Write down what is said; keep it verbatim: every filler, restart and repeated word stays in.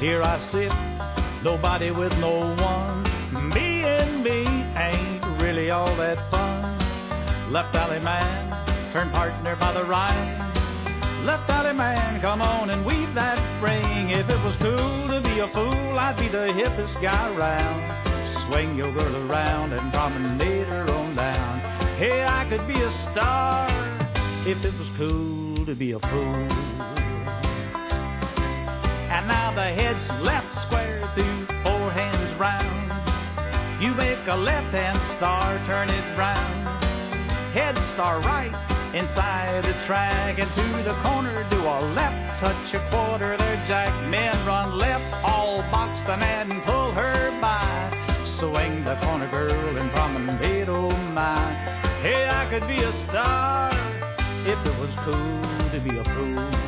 Here I sit, nobody with no one. Me and me ain't really all that fun. Left alley man, turn partner by the rhyme. Left alley man, come on and weave that ring. If it was cool to be a fool, I'd be the hippest guy around. Swing your girl around and promenade her on down. Hey, I could be a star if it was cool to be a fool. And now the head's left square through four hands round. You make a left-hand star, turn it round. Head star right inside the track, and to the corner do a left, touch a quarter there, jack. Men run left, all box the net and pull her by. Swing the corner girl and promenade, oh my. Hey, I could be a star if it was cool to be a fool.